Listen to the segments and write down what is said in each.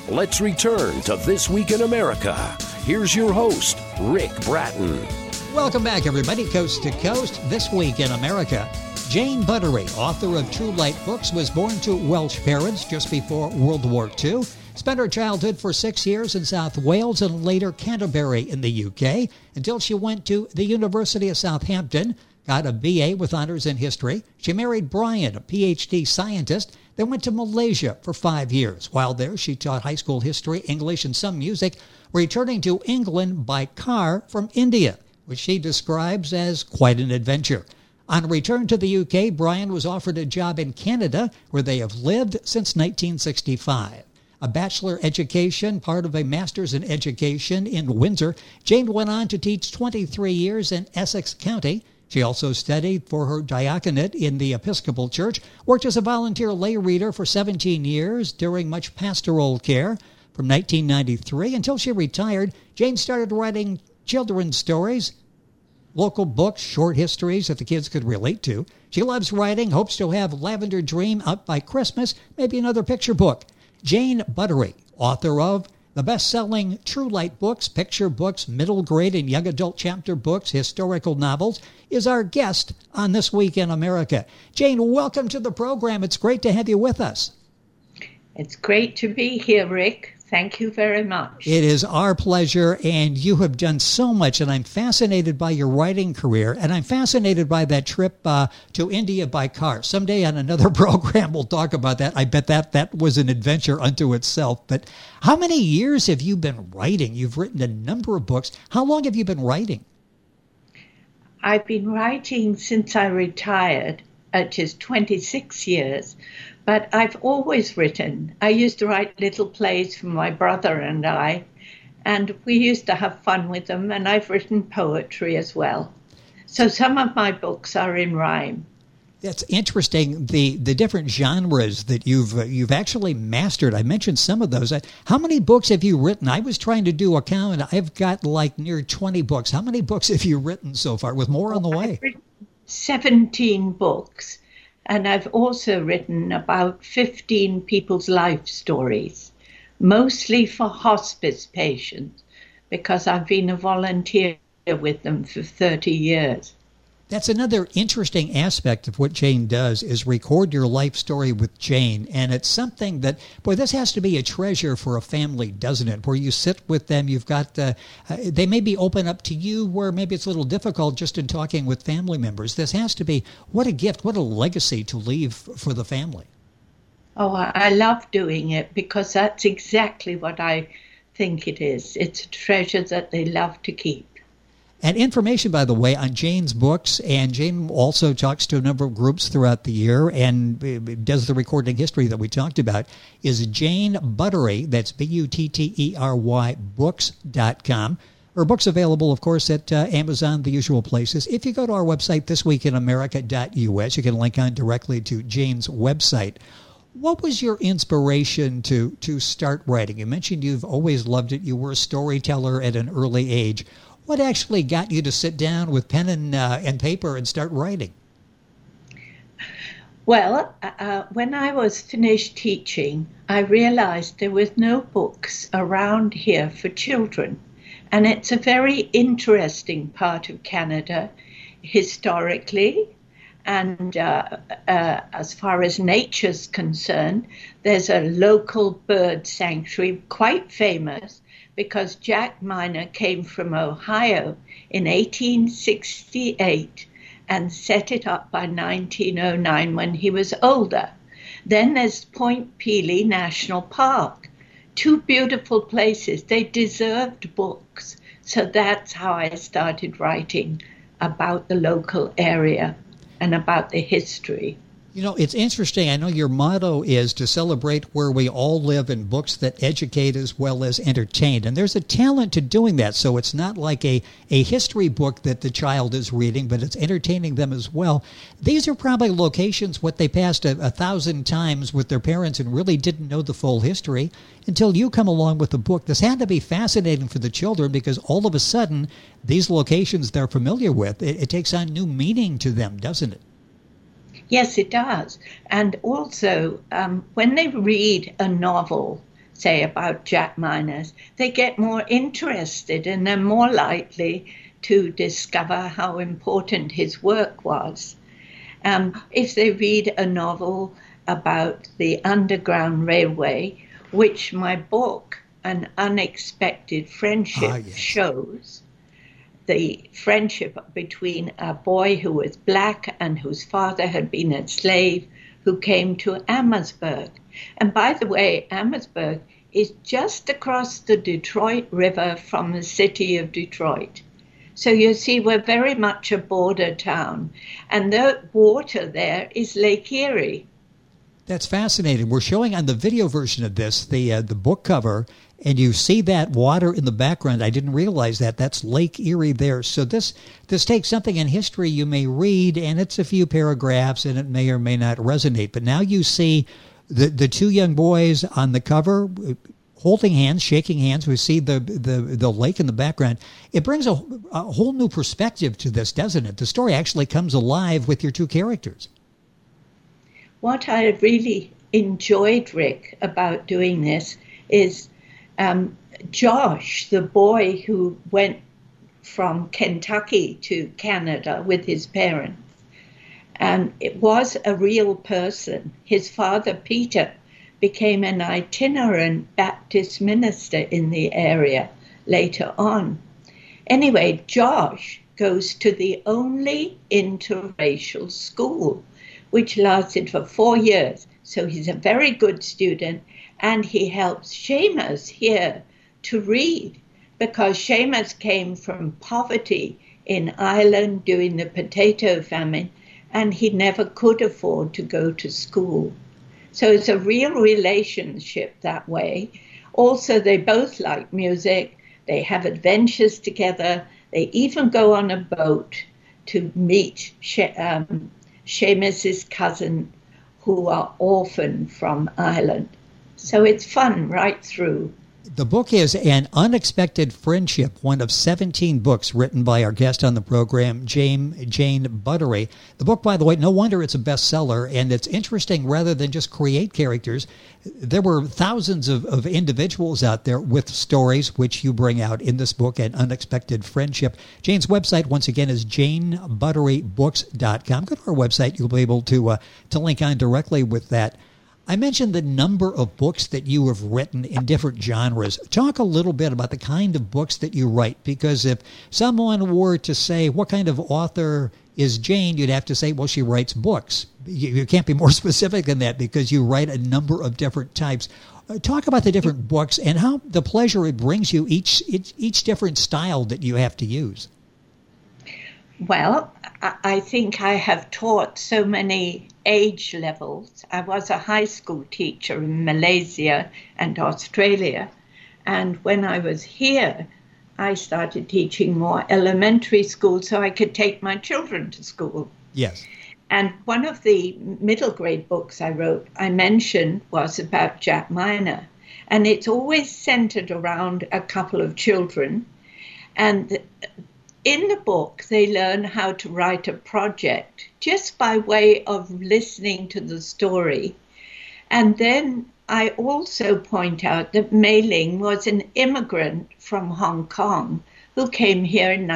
Let's return to This Week in America. Here's your host, Rick Bratton. Welcome back, everybody, coast to coast. This Week in America. Jane Buttery, author of True Light Books, was born to Welsh parents just before World War II. Spent her childhood for 6 years in South Wales and later Canterbury in the UK until she went to the University of Southampton, got a BA with honors in history. She married Brian, a PhD scientist, then went to Malaysia for 5 years. While there, she taught high school history, English, and some music, returning to England by car from India, which she describes as quite an adventure. On return to the UK, Brian was offered a job in Canada, where they have lived since 1965. A bachelor education, part of a master's in education in Windsor, Jane went on to teach 23 years in Essex County. She also studied for her diaconate in the Episcopal Church, worked as a volunteer lay reader for 17 years, doing much pastoral care. From 1993 until she retired, Jane started writing children's stories, local books, short histories that the kids could relate to. She loves writing, hopes to have Lavender Dream out by Christmas, maybe another picture book. Jane Buttery, author of the best-selling True Light books, picture books, middle grade and young adult chapter books, historical novels, is our guest on This Week in America. Jane, welcome to the program. It's great to have you with us. It's great to be here, Rick. Thank you very much. It is our pleasure, and you have done so much, and I'm fascinated by your writing career, and I'm fascinated by that trip to India by car. Someday on another program, we'll talk about that. I bet that was an adventure unto itself. But how many years have you been writing? You've written a number of books. How long have you been writing? I've been writing since I retired, which is 26 years. But I've always written. I used to write little plays for my brother and we used to have fun with them, and I've written poetry as well. So some of my books are in rhyme. That's interesting, the different genres that you've actually mastered. I mentioned some of those. How many books have you written? I was trying to do a count. I've got like near 20 books. How many books have you written so far, with more on the way? I've written 17 books. And I've also written about 15 people's life stories, mostly for hospice patients, because I've been a volunteer with them for 30 years. That's another interesting aspect of what Jane does, is record your life story with Jane. And it's something that, boy, this has to be a treasure for a family, doesn't it? Where you sit with them, you've got, they maybe open up to you where maybe it's a little difficult just in talking with family members. This has to be, what a gift, what a legacy to leave for the family. Oh, I love doing it because that's exactly what I think it is. It's a treasure that they love to keep. And information, by the way, on Jane's books, and Jane also talks to a number of groups throughout the year and does the recording history that we talked about, is Jane Buttery, that's Buttery, books.com. Her books available, of course, at Amazon, the usual places. If you go to our website, thisweekinamerica.us, you can link on directly to Jane's website. What was your inspiration to start writing? You mentioned you've always loved it. You were a storyteller at an early age. What actually got you to sit down with pen and paper and start writing? Well, when I was finished teaching, I realized there was no books around here for children. And it's a very interesting part of Canada historically. And as far as nature's concerned, there's a local bird sanctuary, quite famous, because Jack Miner came from Ohio in 1868 and set it up by 1909 when he was older. Then there's Point Pelee National Park. Two beautiful places. They deserved books. So that's how I started writing about the local area and about the history. You know, it's interesting. I know your motto is to celebrate where we all live in books that educate as well as entertain. And there's a talent to doing that. So it's not like a history book that the child is reading, but it's entertaining them as well. These are probably locations what they passed 1,000 times with their parents and really didn't know the full history until you come along with the book. This had to be fascinating for the children because all of a sudden, these locations they're familiar with, it takes on new meaning to them, doesn't it? Yes, it does. And also, when they read a novel, say, about Jack miners, they get more interested and they're more likely to discover how important his work was. If they read a novel about the Underground Railway, which my book, An Unexpected Friendship, shows, the friendship between a boy who was black and whose father had been a slave, who came to Amherstburg. And by the way, Amherstburg is just across the Detroit River from the city of Detroit. So you see, we're very much a border town, and the water there is Lake Erie. That's fascinating. We're showing on the video version of this, the book cover, and you see that water in the background. I didn't realize that. That's Lake Erie there. So this takes something in history you may read, and it's a few paragraphs, and it may or may not resonate. But now you see the two young boys on the cover holding hands, shaking hands. We see the lake in the background. It brings a whole new perspective to this, doesn't it? The story actually comes alive with your two characters. What I really enjoyed, Rick, about doing this is Josh, the boy who went from Kentucky to Canada with his parents. And it was a real person. His father, Peter, became an itinerant Baptist minister in the area later on. Anyway, Josh goes to the only interracial school, which lasted for 4 years. So he's a very good student, and he helps Seamus here to read, because Seamus came from poverty in Ireland during the potato famine, and he never could afford to go to school. So it's a real relationship that way. Also, they both like music. They have adventures together. They even go on a boat to meet Seamus's cousin, who are orphaned from Ireland. So it's fun right through. The book is An Unexpected Friendship, one of 17 books written by our guest on the program, Jane Buttery. The book, by the way, no wonder it's a bestseller, and it's interesting. Rather than just create characters, there were thousands of individuals out there with stories, which you bring out in this book, An Unexpected Friendship. Jane's website, once again, is janebutterybooks.com. Go to our website. You'll be able to link on directly with that. I mentioned the number of books that you have written in different genres. Talk a little bit about the kind of books that you write, because if someone were to say, what kind of author is Jane, you'd have to say, well, she writes books. You can't be more specific than that, because you write a number of different types. Talk about the different books and how the pleasure it brings you, each different style that you have to use. Well, I think I have taught so many age levels. I was a high school teacher in Malaysia and Australia. And when I was here, I started teaching more elementary school so I could take my children to school. Yes. And one of the middle grade books I wrote, I mentioned, was about Jack Miner. And it's always centered around a couple of children. And in the book, they learn how to write a project just by way of listening to the story. And then I also point out that Mei Ling was an immigrant from Hong Kong who came here in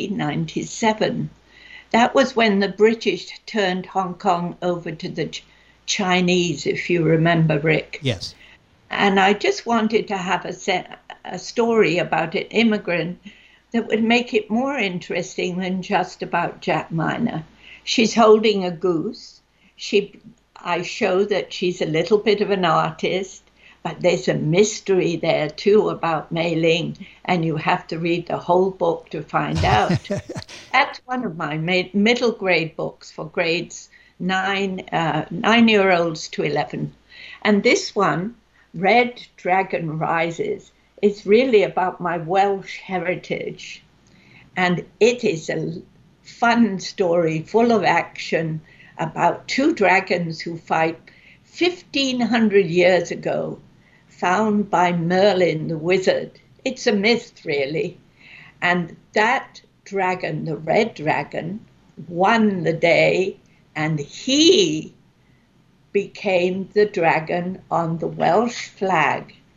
1997. That was when the British turned Hong Kong over to the Chinese, if you remember, Rick. Yes. And I just wanted to have a story about an immigrant that would make it more interesting than just about Jack Miner. She's holding a goose. I show that she's a little bit of an artist, but there's a mystery there too about Mei Ling, and you have to read the whole book to find out. That's one of my middle grade books for grades 9-year-olds to 11. And this one, Red Dragon Rises, it's really about my Welsh heritage. And it is a fun story full of action about two dragons who fight 1,500 years ago, found by Merlin the wizard. It's a myth, really. And that dragon, the red dragon, won the day, and he became the dragon on the Welsh flag.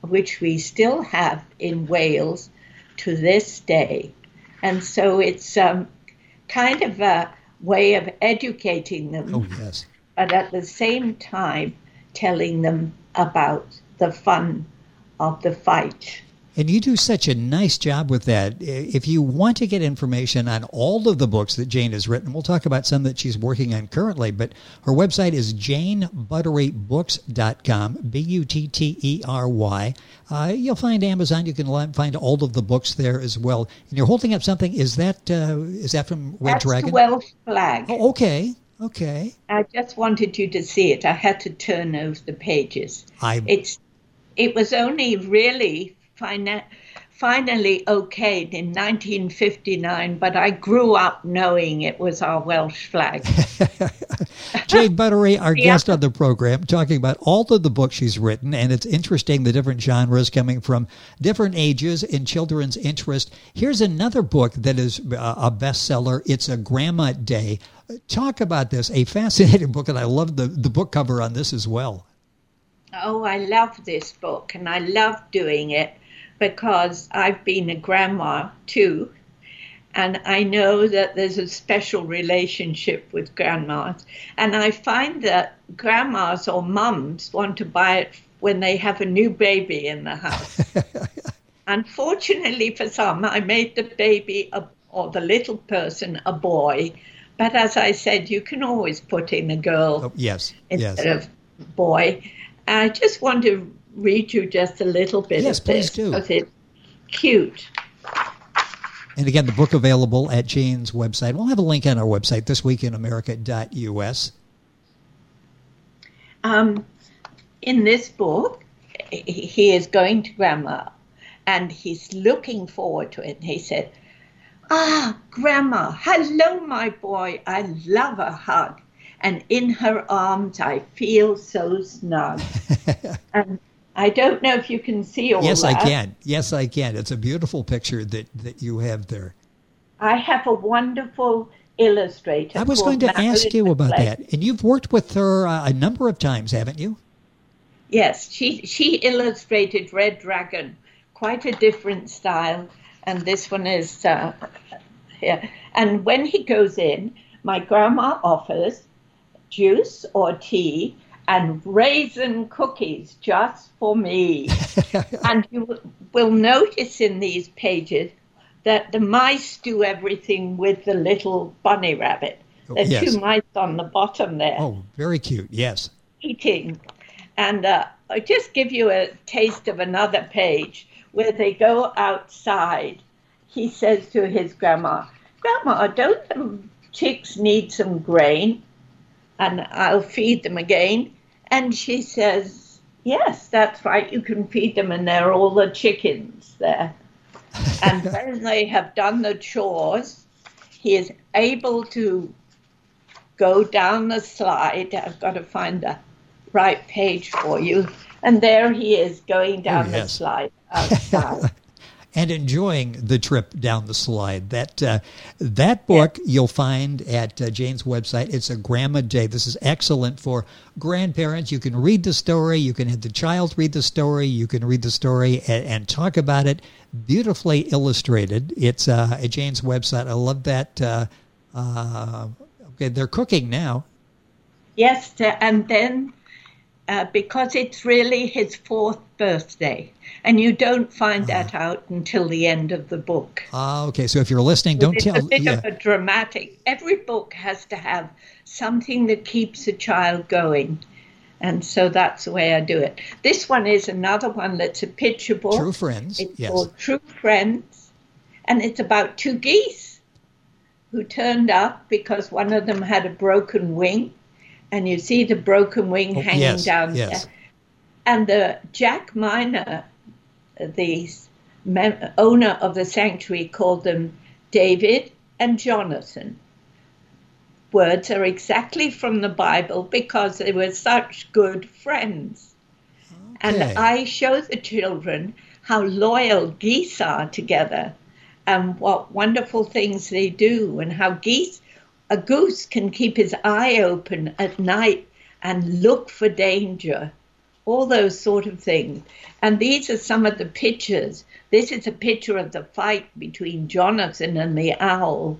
which we still have in Wales to this day. And so it's kind of a way of educating them, Oh, yes. but at the same time telling them about the fun of the fight. And you do such a nice job with that. If you want to get information on all of the books that Jane has written, we'll talk about some that she's working on currently, but her website is janebutterybooks.com, Buttery. You'll find Amazon. You can find all of the books there as well. And you're holding up something. Is that from Red Dragon? That's the Welsh flag. Oh, okay. Okay. I just wanted you to see it. I had to turn over the pages. It was only really finally okayed in 1959, but I grew up knowing it was our Welsh flag. Jane Buttery, our guest on the program, talking about all of the books she's written, and it's interesting the different genres coming from different ages in children's interest. Here's another book that is a bestseller. It's A Grandma Day. Talk about this, a fascinating book, and I love the book cover on this as well. Oh, I love this book, and I love doing it because I've been a grandma too, and I know that there's a special relationship with grandmas, and I find that grandmas or mums want to buy it when they have a new baby in the house. Unfortunately for some, I made the baby or the little person a boy, but as I said, you can always put in a girl instead of boy. I just want to read you just a little bit of this because it's cute. And again, the book available at Jane's website. We'll have a link on our website, thisweekinamerica.us. In this book, he is going to Grandma, and he's looking forward to it. And he said, Grandma, hello, my boy. I love a hug. And in her arms, I feel so snug. And I don't know if you can see all that. Yes, I can. Yes, I can. It's a beautiful picture that you have there. I have a wonderful illustrator. I was going to ask you about that. And you've worked with her a number of times, haven't you? Yes, she illustrated Red Dragon, quite a different style. And this one is here. And when he goes in, my grandma offers juice or tea and raisin cookies just for me. And you will notice in these pages that the mice do everything with the little bunny rabbit. There's two mice on the bottom there. Oh, very cute, yes. Eating. And I'll just give you a taste of another page where they go outside. He says to his grandma, Grandma, don't the chicks need some grain? And I'll feed them again. And she says, yes, that's right, you can feed them, and there are all the chickens there. And when they have done the chores, he is able to go down the slide. I've got to find the right page for you. And there he is going down the slide outside. And enjoying the trip down the slide. That book you'll find at Jane's website. It's A Grandma Day. This is excellent for grandparents. You can read the story. You can have the child read the story. You can read the story and talk about it. Beautifully illustrated. It's at Jane's website. I love that. Okay, they're cooking now. Yes, and then because it's really his 4th birthday. And you don't find that out until the end of the book. Okay. So if you're listening, don't tell. It's a bit of a dramatic. Every book has to have something that keeps a child going. And so that's the way I do it. This one is another one that's a picture book. True Friends. It's called True Friends. And it's about 2 geese who turned up because one of them had a broken wing. And you see the broken wing hanging down there. And the Jack Miner, the owner of the sanctuary, called them David and Jonathan. Words are exactly from the Bible because they were such good friends. Okay. And I show the children how loyal geese are together and what wonderful things they do, and how a goose can keep his eye open at night and look for danger all those sort of things. And these are some of the pictures. This is a picture of the fight between Jonathan and the owl.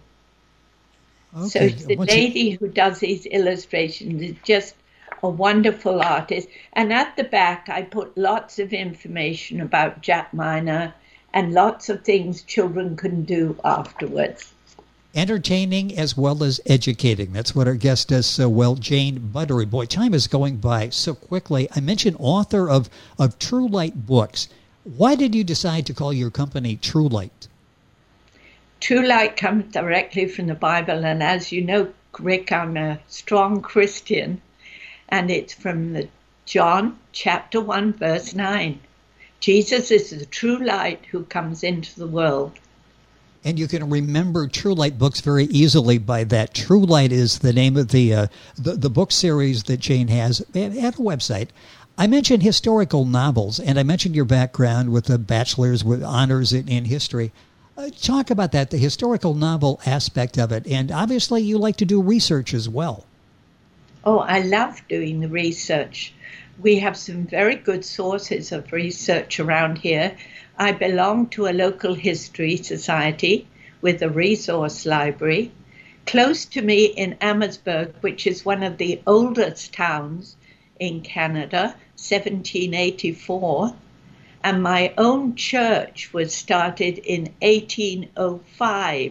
Okay. So the lady who does these illustrations is just a wonderful artist. And at the back, I put lots of information about Jack Miner and lots of things children can do afterwards. Entertaining as well as educating. That's what our guest does so well, Jane Buttery. Boy, time is going by so quickly. I mentioned author of True Light Books. Why did you decide to call your company True Light? True Light comes directly from the Bible, and as you know, Rick, I'm a strong Christian, and it's from the John chapter 1, verse 9. Jesus is the true light who comes into the world. And you can remember True Light Books very easily by that. True Light is the name of the book series that Jane has at a website. I mentioned historical novels, and I mentioned your background with a bachelor's with honors in history. Talk about that, the historical novel aspect of it. And obviously you like to do research as well. Oh, I love doing the research. We have some very good sources of research around here. I belong to a local history society with a resource library. Close to me in Amherstburg, which is one of the oldest towns in Canada, 1784. And my own church was started in 1805.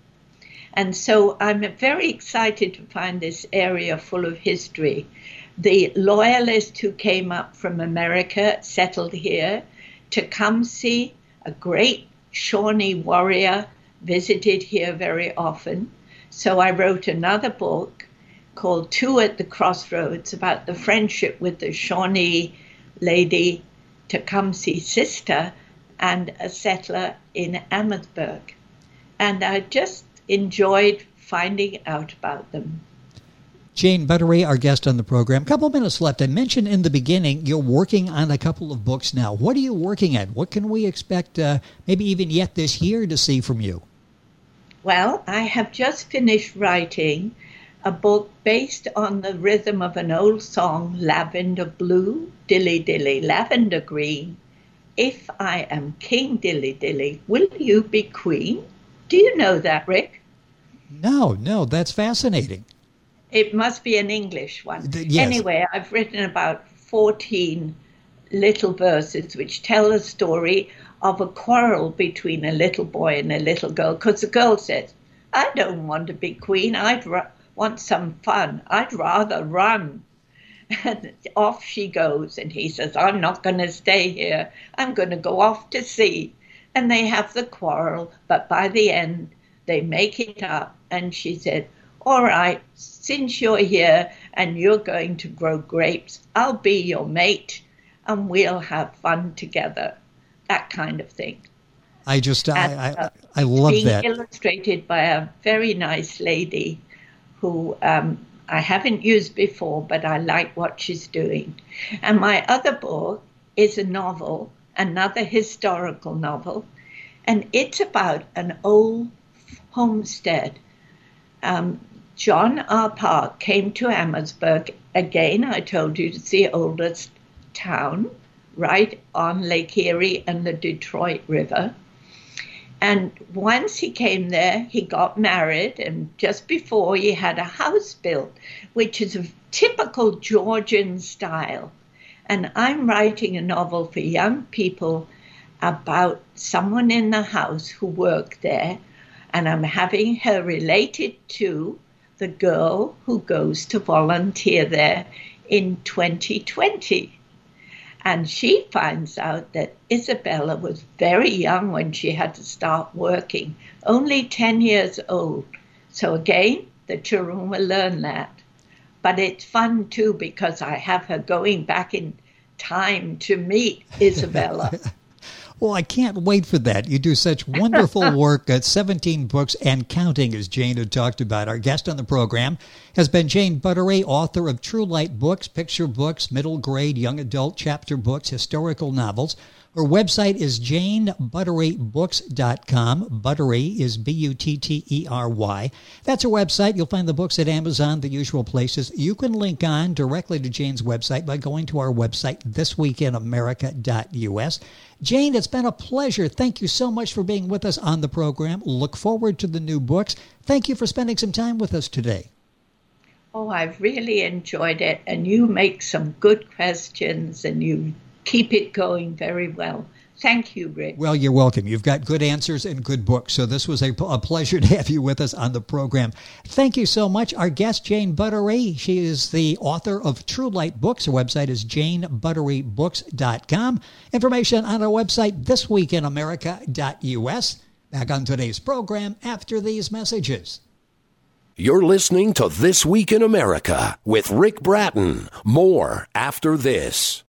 And so I'm very excited to find this area full of history. The loyalists who came up from America settled here. Tecumseh, a great Shawnee warrior, visited here very often. So I wrote another book called Two at the Crossroads about the friendship with the Shawnee lady, Tecumseh's sister, and a settler in Amherstburg. And I just enjoyed finding out about them. Jane Buttery, our guest on the program. A couple of minutes left. I mentioned in the beginning you're working on a couple of books now. What are you working at? What can we expect maybe even yet this year to see from you? Well, I have just finished writing a book based on the rhythm of an old song, Lavender Blue, Dilly Dilly, Lavender Green. If I am King Dilly Dilly, will you be Queen? Do you know that, Rick? No, that's fascinating. It must be an English one. Yes. Anyway, I've written about 14 little verses which tell the story of a quarrel between a little boy and a little girl, because the girl says, I don't want to be queen. I'd want some fun. I'd rather run. And off she goes, and he says, I'm not going to stay here. I'm going to go off to sea. And they have the quarrel, but by the end, they make it up. And she said, all right, since you're here and you're going to grow grapes, I'll be your mate and we'll have fun together. That kind of thing. I love that. Being illustrated by a very nice lady who I haven't used before, but I like what she's doing. And my other book is a novel, another historical novel, and it's about an old homestead. John R. Park came to Amherstburg. Again, I told you, it's the oldest town, right on Lake Erie and the Detroit River. And once he came there, he got married, and just before he had a house built, which is a typical Georgian style. And I'm writing a novel for young people about someone in the house who worked there, and I'm having her related to the girl who goes to volunteer there in 2020. And she finds out that Isabella was very young when she had to start working, only 10 years old. So again, the children will learn that. But it's fun too, because I have her going back in time to meet Isabella. Well, I can't wait for that. You do such wonderful work at 17 books and counting, as Jane had talked about. Our guest on the program has been Jane Buttery, author of True Light books, picture books, middle grade, young adult chapter books, historical novels. Her website is janebutterybooks.com. Buttery is Buttery. That's her website. You'll find the books at Amazon, the usual places. You can link on directly to Jane's website by going to our website, thisweekinamerica.us. Jane, it's been a pleasure. Thank you so much for being with us on the program. Look forward to the new books. Thank you for spending some time with us today. Oh, I've really enjoyed it, and you make some good questions, and you keep it going very well. Thank you, Rick. Well, you're welcome. You've got good answers and good books, so this was a pleasure to have you with us on the program. Thank you so much. Our guest, Jane Buttery, she is the author of True Light books. Her website is janebutterybooks.com. Information on our website, thisweekinamerica.us. Back on today's program after these messages. You're listening to This Week in America with Rick Bratton. More after this.